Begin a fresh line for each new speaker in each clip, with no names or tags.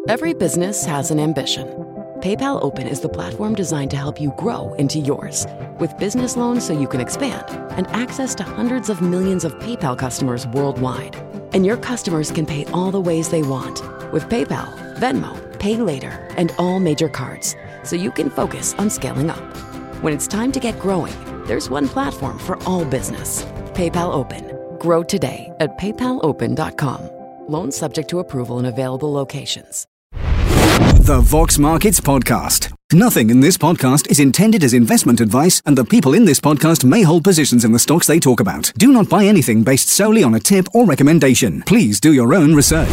Every business has an ambition. PayPal Open is the platform designed to help you grow into yours. With business loans so you can expand and access to hundreds of millions of PayPal customers worldwide. And your customers can pay all the ways they want with PayPal, Venmo, Pay Later, and all major cards, so you can focus on scaling up. When it's time to get growing, there's one platform for all business. PayPal Open. Grow today at paypalopen.com. Loans subject to approval in available locations.
The Vox Markets Podcast. Nothing in this podcast is intended as investment advice, and the people in this podcast may hold positions in the stocks they talk about. Do not buy anything based solely on a tip or recommendation. Please do your own research.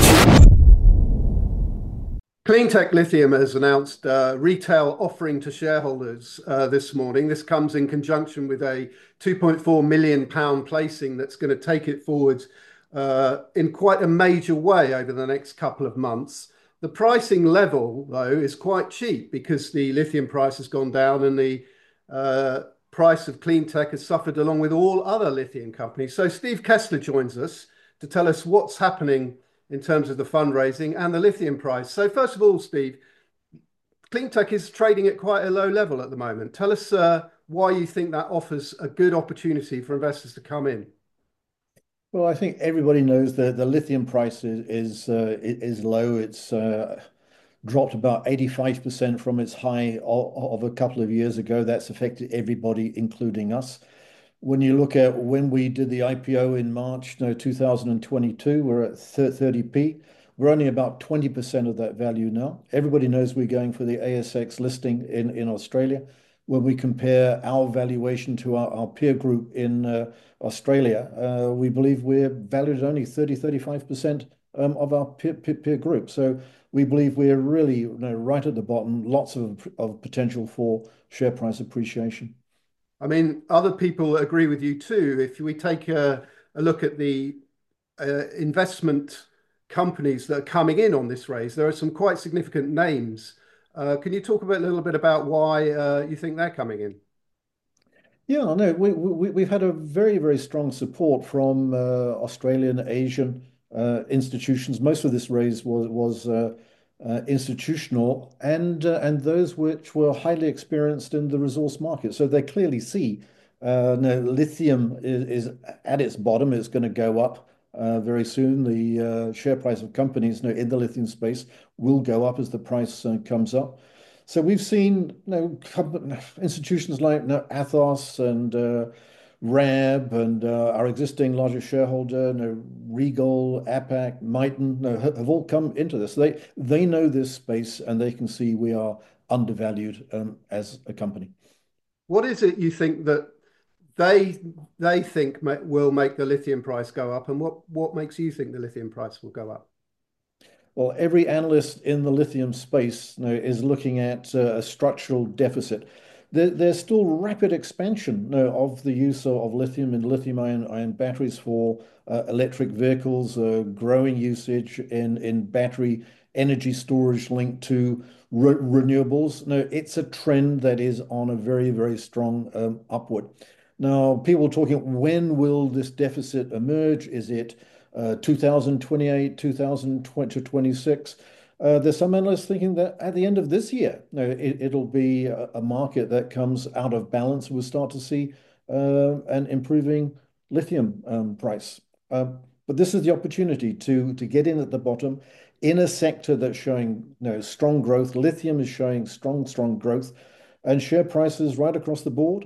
Cleantech Lithium has announced a retail offering to shareholders this morning. This comes in conjunction with a £2.4 million placing that's going to take it forward in quite a major way over the next couple of months. The pricing level, though, is quite cheap because the lithium price has gone down and the price of Cleantech has suffered along with all other lithium companies. So Steve Kessler joins us to tell us what's happening in terms of the fundraising and the lithium price. So first of all, Steve, Cleantech is trading at quite a low level at the moment. Tell us why you think that offers a good opportunity for investors to come in.
Well, I think everybody knows that the lithium price is low. It's dropped about 85% from its high of a couple of years ago. That's affected everybody, including us. When you look at when we did the IPO in March 2022, we're at 30p. We're only about 20% of that value now. Everybody knows we're going for the ASX listing in Australia. When we compare our valuation to our peer group in Australia, we believe we're valued at only 35% of our peer group. So we believe we're really right at the bottom, lots of potential for share price appreciation.
I mean, other people agree with you too. If we take a look at the investment companies that are coming in on this raise, there are some quite significant names. Can you talk a little bit about why you think they're coming in?
Yeah, no, we've had a very, very strong support from Australian, Asian institutions. Most of this raise was institutional and those which were highly experienced in the resource market. So they clearly see lithium is at its bottom. It's going to go up very soon. The share price of companies in the lithium space will go up as the price comes up. So we've seen institutions like Athos and RAB and our existing largest shareholder, Regal, APAC, Miton, have all come into this. They know this space and they can see we are undervalued as a company.
What is it you think that they think will make the lithium price go up, and what makes you think the lithium price will go up?
Well, every analyst in the lithium space is looking at a structural deficit. There's still rapid expansion of the use of lithium and lithium-ion batteries for electric vehicles, growing usage in battery energy storage linked to renewables. No, it's a trend that is on a very, very strong upward. Now, people are talking, when will this deficit emerge? Is it 2028, 2026? There's some analysts thinking that at the end of this year, it'll be a market that comes out of balance. We'll start to see an improving lithium price. But this is the opportunity to get in at the bottom in a sector that's showing strong growth. Lithium is showing strong growth, and share prices right across the board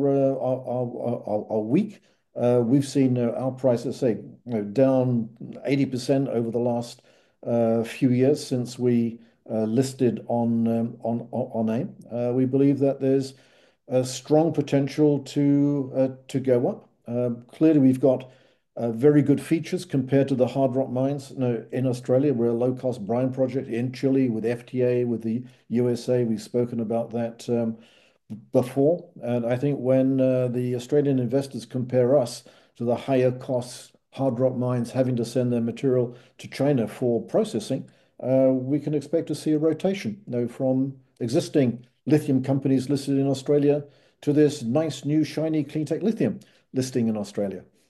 are weak. We've seen our prices down 80% over the last few years since we listed on AIM. We believe that there's a strong potential to go up. Clearly, we've got very good features compared to the hard rock mines. In Australia, we're a low-cost brine project. In Chile, with FTA, with the USA, we've spoken about that before. And I think when the Australian investors compare us to the higher costs hard rock mines having to send their material to China for processing, we can expect to see a rotation from existing lithium companies listed in Australia to this nice new shiny Cleantech Lithium listing in Australia.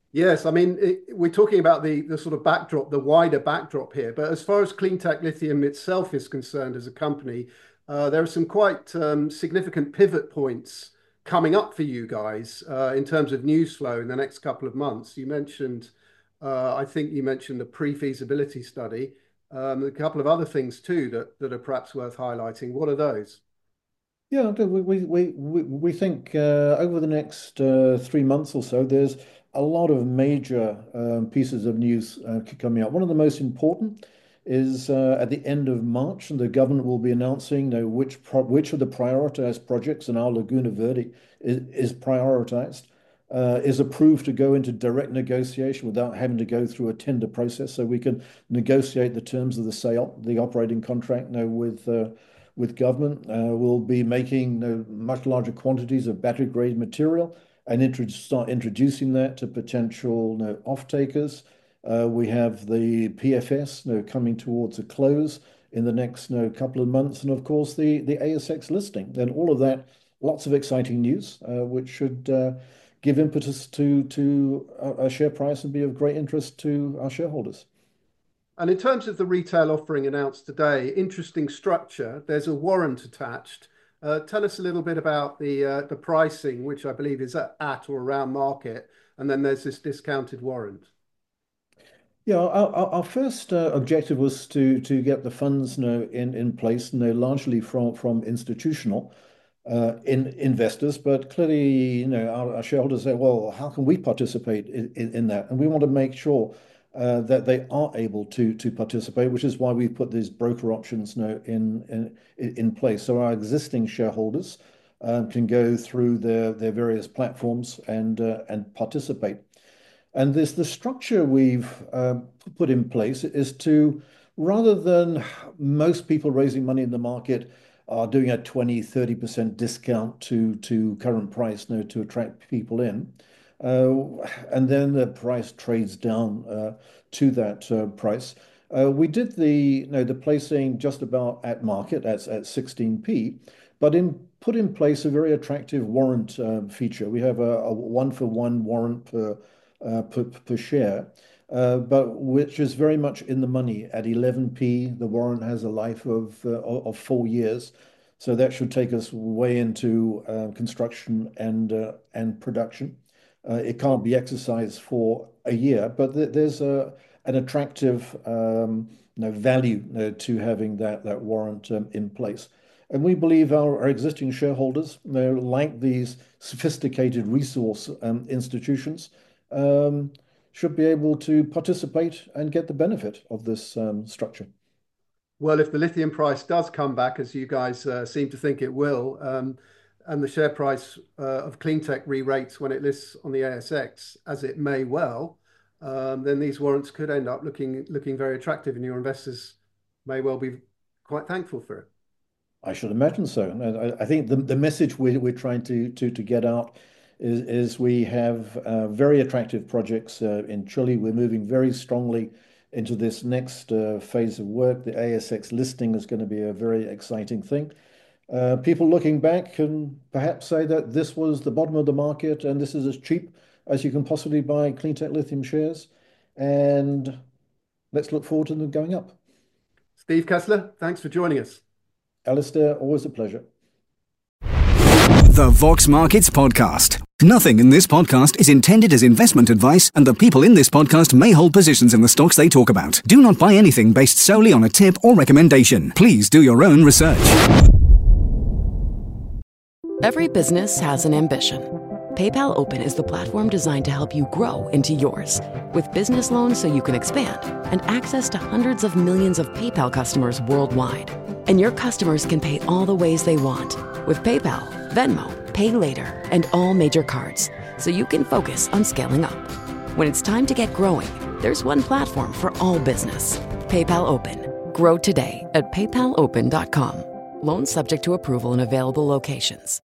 Yes, I mean, we're talking about the sort of backdrop, the wider backdrop here. But as far as Cleantech Lithium itself is concerned as a company, there are some quite significant pivot points coming up for you guys in terms of news flow in the next couple of months. You mentioned, I think you mentioned the pre-feasibility study, a couple of other things too that are perhaps worth highlighting. What are those?
Yeah, we think over the next 3 months or so, there's a lot of major pieces of news coming out. One of the most important is at the end of March, the government will be announcing which of the prioritized projects, and our Laguna Verde is prioritized, is approved to go into direct negotiation without having to go through a tender process. So we can negotiate the terms of the sale, the operating contract, with government. We'll be making much larger quantities of battery grade material and start introducing that to potential off-takers. We have the PFS coming towards a close in the next couple of months, and of course the ASX listing. Then all of that, lots of exciting news, which should give impetus to our share price and be of great interest to our shareholders.
And in terms of the retail offering announced today, interesting structure. There's a warrant attached. Tell us a little bit about the pricing, which I believe is at or around market, and then there's this discounted warrant.
Yeah, our first objective was to get the funds in place, largely from institutional investors, but clearly, our shareholders say, well, how can we participate in that? And we want to make sure that they are able to participate, which is why we put these broker options in place. So our existing shareholders can go through their various platforms and participate. And the structure we've put in place is to, rather than most people raising money in the market are doing a 20-30% discount to current price to attract people in. And then the price trades down to that price. We did the placing just about at market at 16p, but put in place a very attractive warrant feature. We have a 1-for-1 warrant per share, but which is very much in the money at 11p. The warrant has a life of 4 years. So that should take us way into construction and production. It can't be exercised for a year, but there's an attractive value to having that warrant in place. And we believe our existing shareholders, like these sophisticated resource institutions, should be able to participate and get the benefit of this structure.
Well, if the lithium price does come back, as you guys seem to think it will, and the share price of Cleantech re-rates when it lists on the ASX, as it may well, then these warrants could end up looking very attractive, and your investors may well be quite thankful for it.
I should imagine so. I think the message we're trying to get out is we have very attractive projects in Chile. We're moving very strongly into this next phase of work. The ASX listing is going to be a very exciting thing. People looking back can perhaps say that this was the bottom of the market and this is as cheap as you can possibly buy Cleantech Lithium shares. And let's look forward to them going up.
Steve Kessler, thanks for joining us.
Alistair, always a pleasure.
The Vox Markets Podcast. Nothing in this podcast is intended as investment advice, and the people in this podcast may hold positions in the stocks they talk about. Do not buy anything based solely on a tip or recommendation. Please do your own research.
Every business has an ambition. PayPal Open is the platform designed to help you grow into yours. With business loans so you can expand and access to hundreds of millions of PayPal customers worldwide. And your customers can pay all the ways they want with PayPal, Venmo, Pay Later, and all major cards, so you can focus on scaling up. When it's time to get growing, there's one platform for all business. PayPal Open. Grow today at paypalopen.com. Loans subject to approval in available locations.